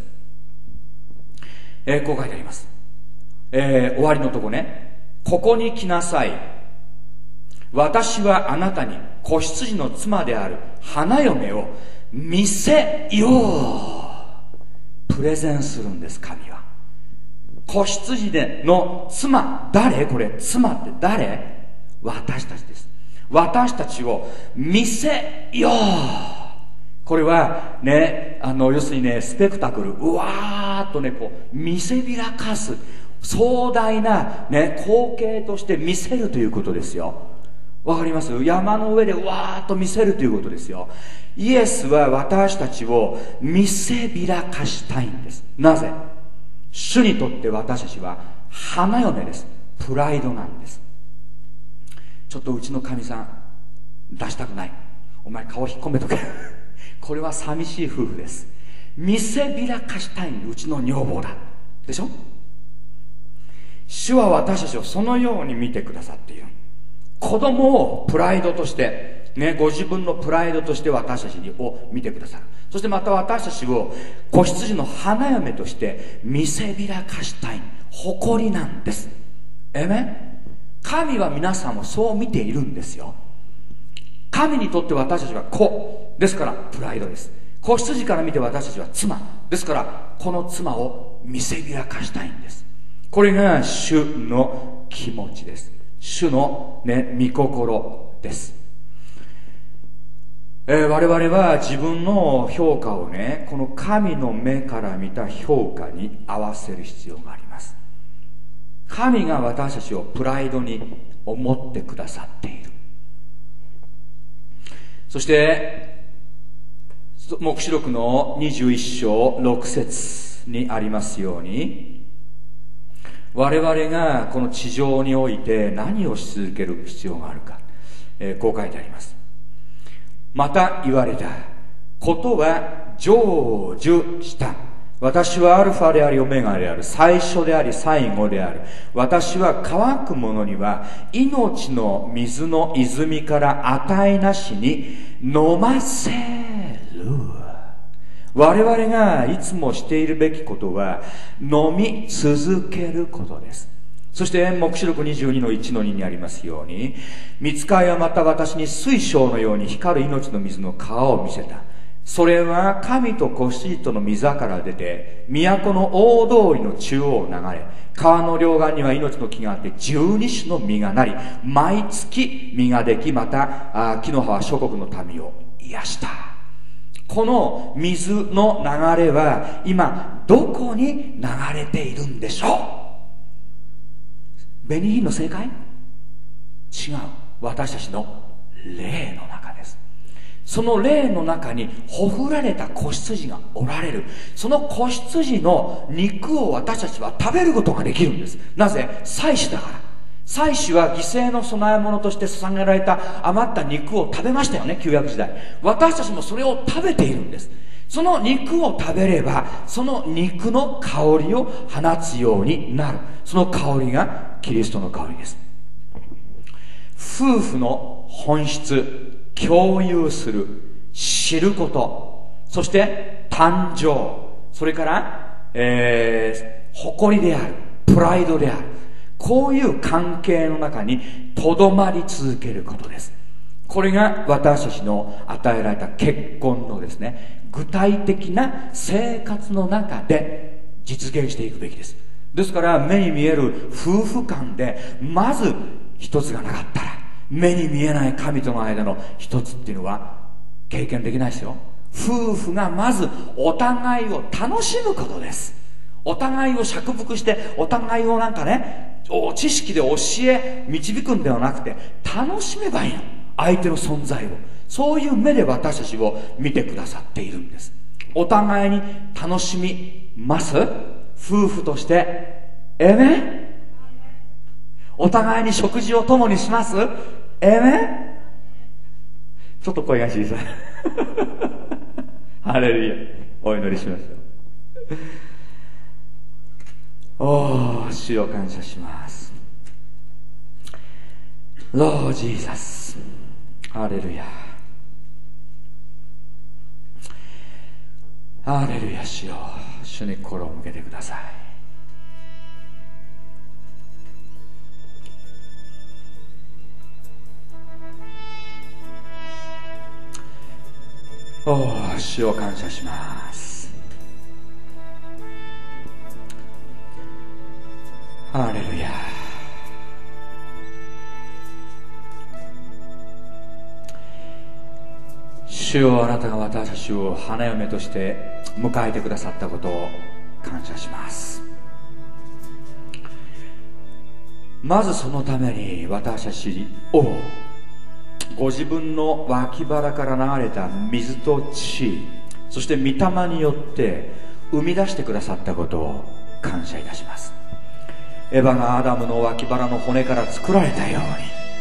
こう書いてあります。終わりのとこね。ここに来なさい。私はあなたに子羊の妻である花嫁を見せよう。プレゼンするんです、神は。子羊での妻、誰？これ妻って誰？私たちです。私たちを見せよう。これはね、要するにね、スペクタクル、うわーっとね、こう見せびらかす壮大なね、光景として見せるということですよ。 わかります？山の上でわーっと見せるということですよ。イエスは私たちを見せびらかしたいんです。なぜ？主にとって私たちは花嫁です。プライドなんです。ちょっとうちのかみさん出したくない、お前顔引っ込めとけこれは寂しい夫婦です。見せびらかしたい、うちの女房だでしょ。主は私たちをそのように見てくださっている。子供をプライドとしてね、ご自分のプライドとして私たちを見てくださる。そしてまた私たちを子羊の花嫁として見せびらかしたい誇りなんです。神は皆さんをそう見ているんですよ。神にとって私たちは子ですからプライドです。子羊から見て私たちは妻ですから、この妻を見せびらかしたいんです。これが主の気持ちです。主の御心です。我々は自分の評価をこの神の目から見た評価に合わせる必要があります。神が私たちをプライドに思ってくださっている。そして黙示録の21章6節にありますように、我々がこの地上において何をし続ける必要があるか、こう書いてあります。また言われたことは成就した。私はアルファでありオメガである、最初であり最後である。私は乾く者には命の水の泉から値なしに飲ませる。我々がいつもしているべきことは飲み続けることです。そして黙示録22の1の2にありますように、御使いはまた私に水晶のように光る命の水の川を見せた。それは神と子羊との溝から出て都の大通りの中央を流れ、川の両岸には命の木があって12種の実がなり、毎月実ができ、また木の葉は諸国の民を癒した。この水の流れは今どこに流れているんでしょう？ベニヒンの正解？違う。私たちの霊の中です。その霊の中にほふられた子羊がおられる。その子羊の肉を私たちは食べることができるんです。なぜ？祭司だから。祭司は犠牲の供え物として捧げられた余った肉を食べましたよね、旧約時代。私たちもそれを食べているんです。その肉を食べれば、その肉の香りを放つようになる。その香りがキリストの香りです。夫婦の本質、共有する、知ること、そして誕生、それから、誇りである、プライドである、こういう関係の中にとどまり続けることです。これが私たちの与えられた結婚のですね、具体的な生活の中で実現していくべきです。ですから目に見える夫婦間でまず一つがなかったら、目に見えない神との間の一つっていうのは経験できないですよ。夫婦がまずお互いを楽しむことです。お互いを釈伏して、お互いを知識で教え導くんではなくて、楽しめばいいの、相手の存在を。そういう目で私たちを見てくださっているんです。お互いに楽しみます？夫婦としてお互いに食事を共にします？ちょっと声が小さいハレルヤ、お祈りしましょう。おー、主を感謝します。ロージーザス、ハレルヤ、ハレルヤ。主よ、主に心を向けてください。おー、主を感謝します。ハレルヤ。主よ、あなたが私たちを花嫁として迎えてくださったことを感謝します。まずそのために私たちをご自分の脇腹から流れた水と血、そして御霊によって生み出してくださったことを感謝いたします。エヴァがアダムの脇腹の骨から作られたように、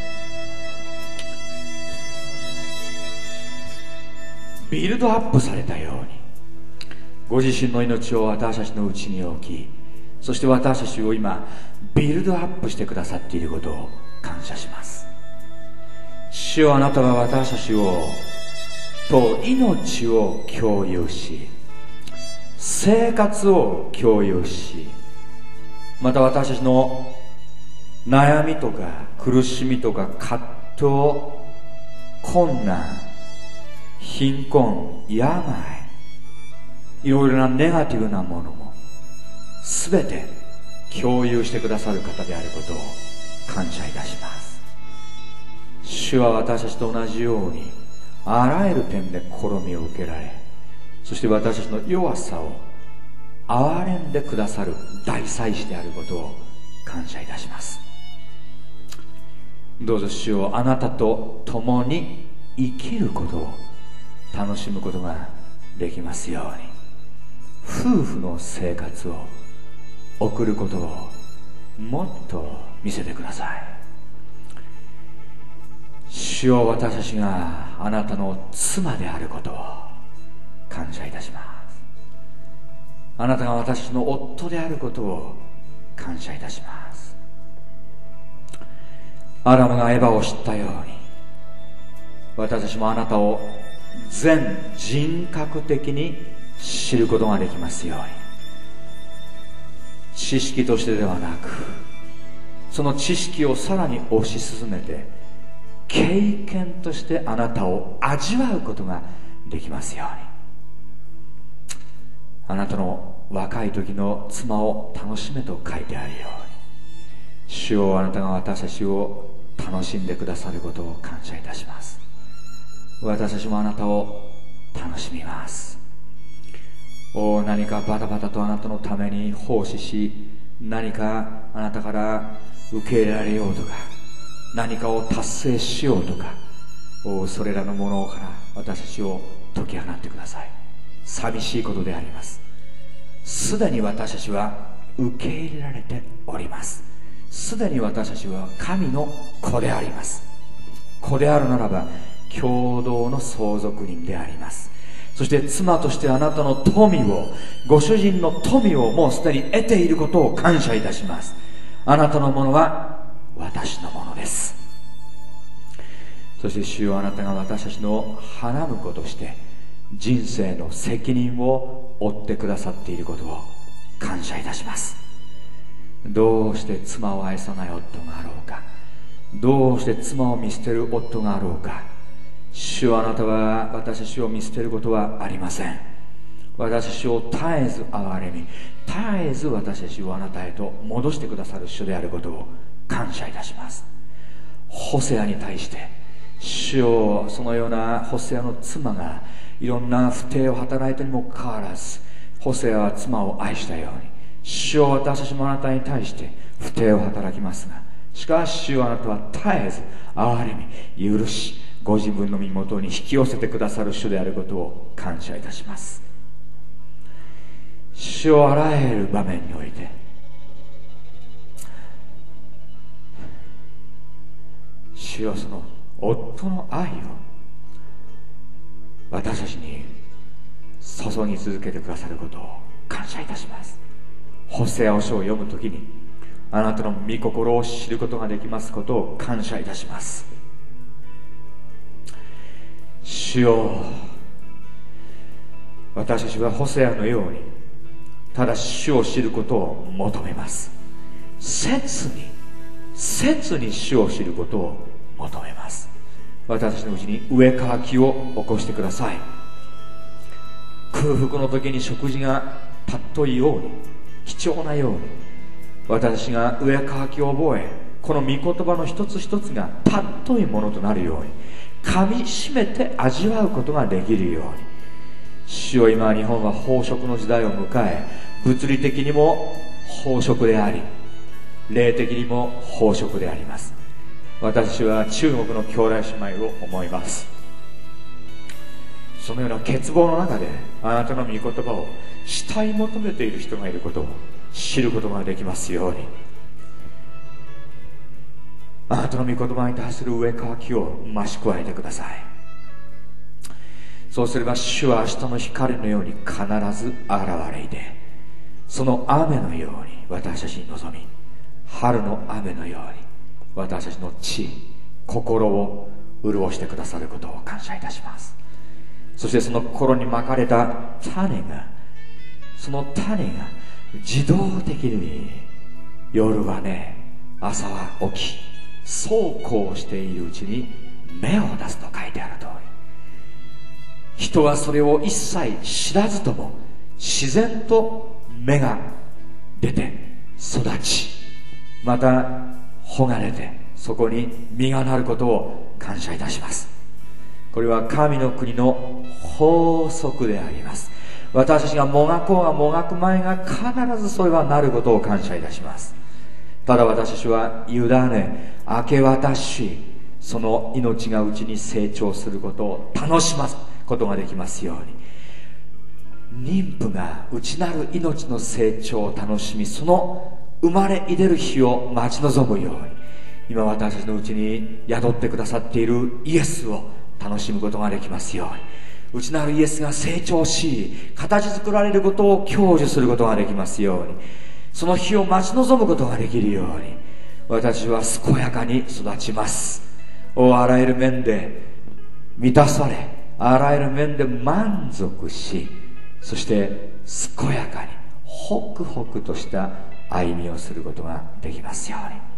ビルドアップされたように、ご自身の命を私たちのうちに置き、そして私たちを今ビルドアップしてくださっていることを感謝します。主よ、あなたは私たちと命を共有し、生活を共有し、また私たちの悩みとか苦しみとか葛藤、困難、貧困、病、いろいろなネガティブなものも全て共有してくださる方であることを感謝いたします。主は私たちと同じようにあらゆる点で試みを受けられ、そして私たちの弱さを憐れんでくださる大祭司であることを感謝いたします。どうぞ主よ、あなたと共に生きることを楽しむことができますように、夫婦の生活を送ることをもっと見せてください。主よ、私たちがあなたの妻であることを感謝いたします。あなたが私たちの夫であることを感謝いたします。アダムがエヴァを知ったように、私たちもあなたを全人格的に知ることができますように、知識としてではなく、その知識をさらに推し進めて経験としてあなたを味わうことができますように、あなたの若い時の妻を楽しめと書いてあるように、主よ、あなたが私たちを楽しんでくださることを感謝いたします。私たちもあなたを楽しみます。何かバタバタとあなたのために奉仕し、何かあなたから受け入れられようとか、何かを達成しようとか、それらのものから私たちを解き放ってください。寂しいことであります。すでに私たちは受け入れられております。すでに私たちは神の子であります。子であるならば共同の相続人であります。そして妻としてあなたの富を、ご主人の富をもうすでに得ていることを感謝いたします。あなたのものは私のものです。そして主よ、あなたが私たちの花婿として人生の責任を負ってくださっていることを感謝いたします。どうして妻を愛さない夫があろうか、どうして妻を見捨てる夫があろうか、主よ、あなたは私たちを見捨てることはありません。私たちを絶えず憐れみ、絶えず私たちをあなたへと戻してくださる主であることを感謝いたします。ホセアに対して主よ、そのようなホセアの妻がいろんな不貞を働いたにもかかわらず、ホセアは妻を愛したように、主よ、私たちもあなたに対して不貞を働きますが、しかし主よ、あなたは絶えず憐れみ、許し、ご自分の身元に引き寄せてくださる主であることを感謝いたします。主よ、あらゆる場面において主よ、その夫の愛を私たちに注ぎ続けてくださることを感謝いたします。ホセア書を読むときにあなたの御心を知ることができますことを感謝いたします。主よ、私たちはホセアのようにただ主を知ることを求めます。切に主を知ることを求めます。私たちのうちに上渇きを起こしてください。空腹の時に食事が尊いように、貴重なように、私たちが上渇きを覚え、この御言葉の一つ一つが尊いものとなるように、噛みしめて味わうことができるように。主よ、今日本は飽食の時代を迎え、物理的にも飽食であり、霊的にも飽食であります。 私は中国の兄弟姉妹を思います。そのような欠乏の中であなたの御言葉を慕い求めている人がいることを知ることができますように、あなたの御言葉に対する上かきを増し加えてください。そうすれば主は明日の光のように必ず現れいて、その雨のように私たちに臨み、春の雨のように私たちの地、心を潤してくださることを感謝いたします。そしてその心にまかれた種が、その種が自動的に夜はね、朝は起き、そうこうしているうちに芽を出すと書いてある通り、人はそれを一切知らずとも自然と芽が出て育ち、また穂が出てそこに実がなることを感謝いたします。これは神の国の法則であります。私たちがもがこうがもがく前が必ずそれはなることを感謝いたします。ただ私たちは委ね明け渡し、その命がうちに成長することを楽しますことができますように、妊婦が内なる命の成長を楽しみ、その生まれいでる日を待ち望むように、今私たちのうちに宿ってくださっているイエスを楽しむことができますように、内なるイエスが成長し形作られることを享受することができますように、その日を待ち望むことができるように、私は健やかに育ちます。あらゆる面で満たされ、あらゆる面で満足し、そして健やかにホクホクとした歩みをすることができますように。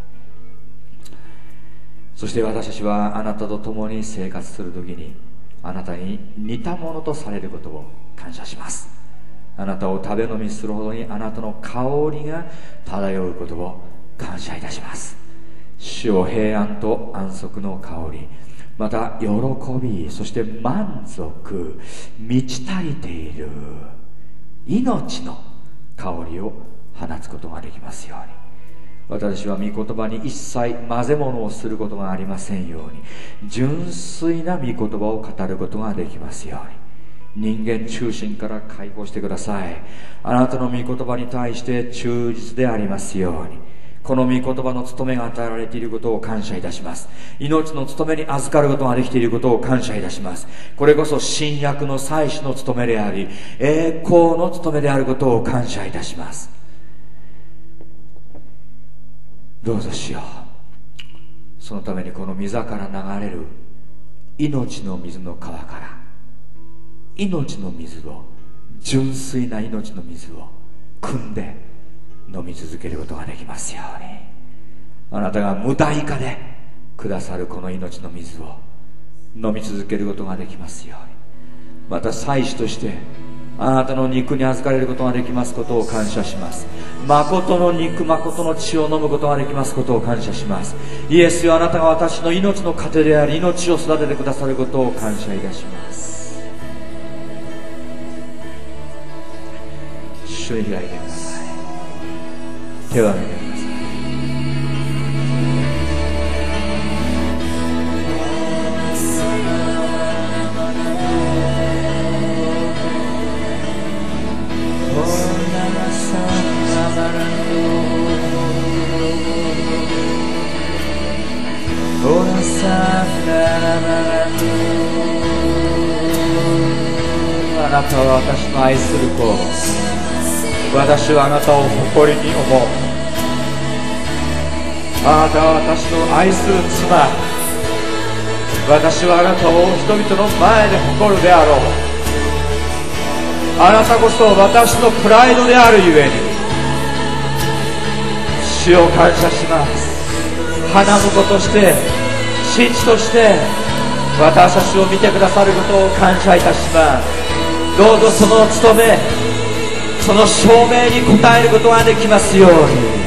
そして私たちはあなたと共に生活するときに、あなたに似たものとされることを感謝します。あなたを食べ飲みするほどにあなたの香りが漂うことを感謝いたします。主を平安と安息の香り、また喜び、そして満足、満ち足りている命の香りを放つことができますように、私は御言葉に一切混ぜ物をすることがありませんように、純粋な御言葉を語ることができますように、人間中心から解放してください。あなたの御言葉に対して忠実でありますように、この御言葉の務めが与えられていることを感謝いたします。命の務めに預かることができていることを感謝いたします。これこそ新約の祭司の務めであり、栄光の務めであることを感謝いたします。どうぞしよう。そのためにこの溝から流れる命の水の川から命の水を、純粋な命の水を汲んで飲み続けることができますように、あなたが無代価でくださるこの命の水を飲み続けることができますように、また祭司としてあなたの肉に預かれることができますことを感謝します。誠の肉、誠の血を飲むことができますことを感謝します。イエスよ、あなたが私の命の糧であり、命を育ててくださることを感謝いたします。主に開いてください。手を挙げてください。あなたは私の愛する子、私はあなたを誇りに思う。あなたは私の愛する妻、私はあなたを人々の前で誇るであろう。あなたこそ私のプライドであるゆえに、主を感謝します。花婿として父として私たちを見てくださることを感謝いたします。どうぞその務め、その証明に応えることができますように。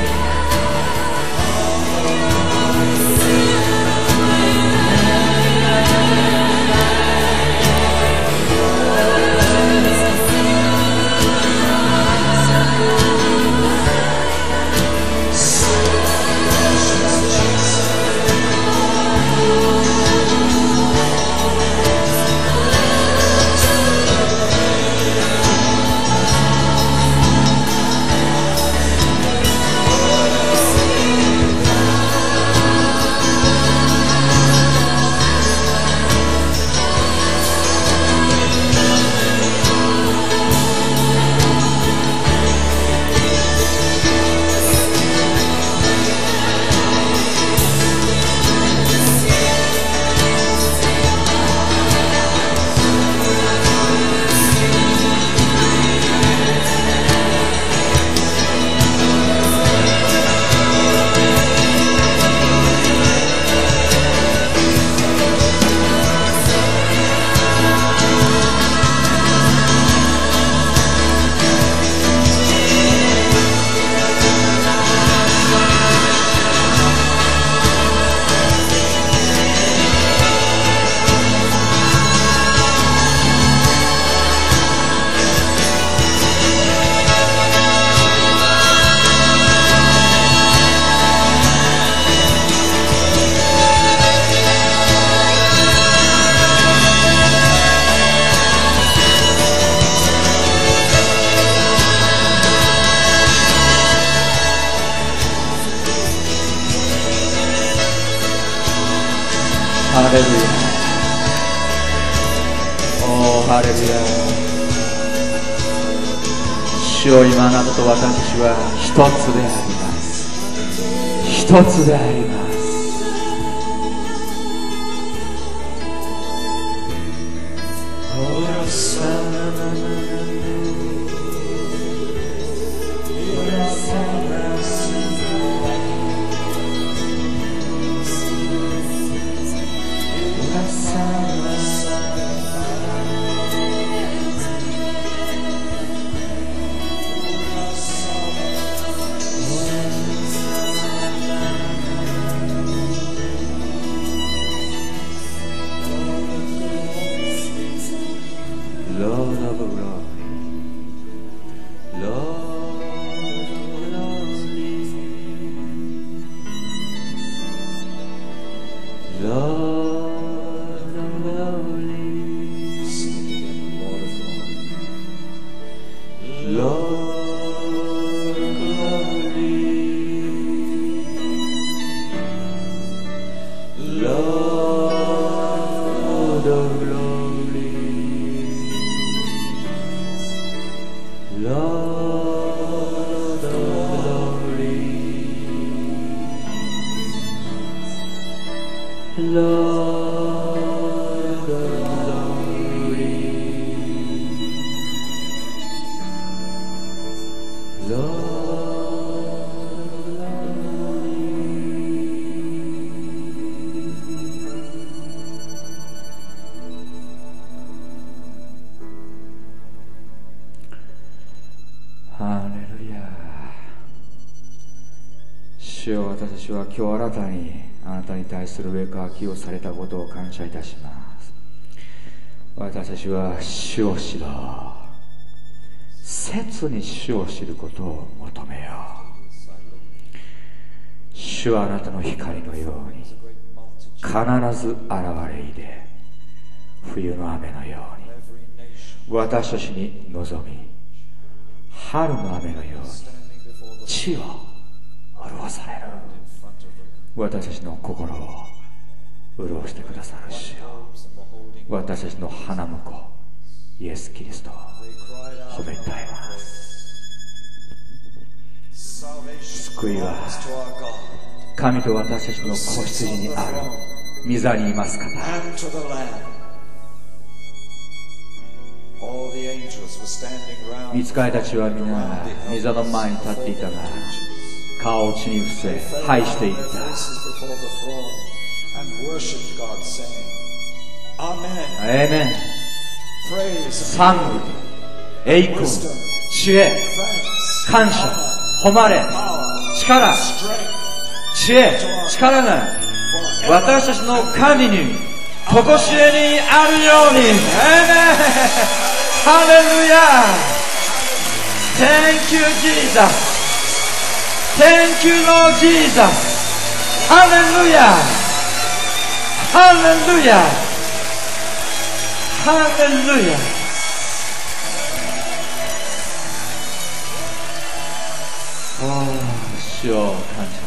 ハレルヤ。おー、ハレルヤ。主よ、今あなたと私は一つであります。一つであります。私は今日新たにあなたに対する上かきをされたことを感謝いたします。私たちは主を知ろう。切に主を知ることを求めよう。主はあなたの光のように必ず現れいで、冬の雨のように私たちに臨み、春の雨のように地を潤される。私たちの心を潤してくださる主よ、私たちの花婿イエス・キリストを褒めたいます。救いは神と私たちの子羊にある。御座にいます方、御使いたちは皆御座の前に立っていたが、顔を地に伏せ拝していった。アーメン。賛美、栄光、知恵、感謝、誉れ、力、知恵、力が私たちの神にとこしえにあるように。アーメン。ハレルヤ。 Thank you Jesus。Thank you, Lord Jesus. Hallelujah. Hallelujah. Hallelujah. 主を感謝